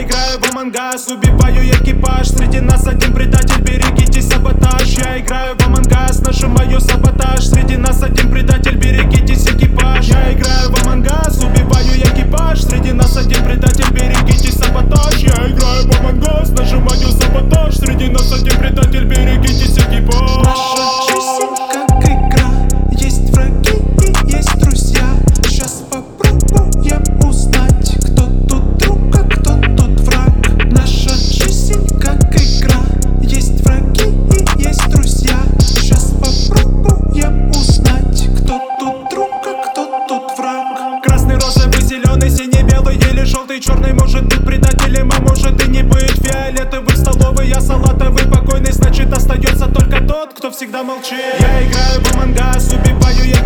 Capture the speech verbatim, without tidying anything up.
играю в Among Us, убиваю экипаж. Среди нас один предатель, берегите саботаж. Я играю в Among Us, нажимаю саботаж. Среди нас один предатель, берегитесь экипаж. Я играю в Among Us, убиваю экипаж. Среди нас один предатель, берегите саботаж. Я играю в Among Us, нажимаю саботаж. Среди нас один предатель, берегитесь экипаж. Наша жизнь как игра, есть враги и есть друзья. Сейчас попробуем узнать, кто тут друг, а кто тут враг. Наша жизнь как игра, есть враги и есть друзья. Сейчас попробуем узнать, кто тут друг, а кто тут враг. Красный, розовый, зеленый, синий, белый или желтый, черный может быть предателем, а может и не быть. Фиолетовый в столовой, я салатовый, покойный, значит остается только тот, кто всегда молчит. Я играю в Among Us, убиваю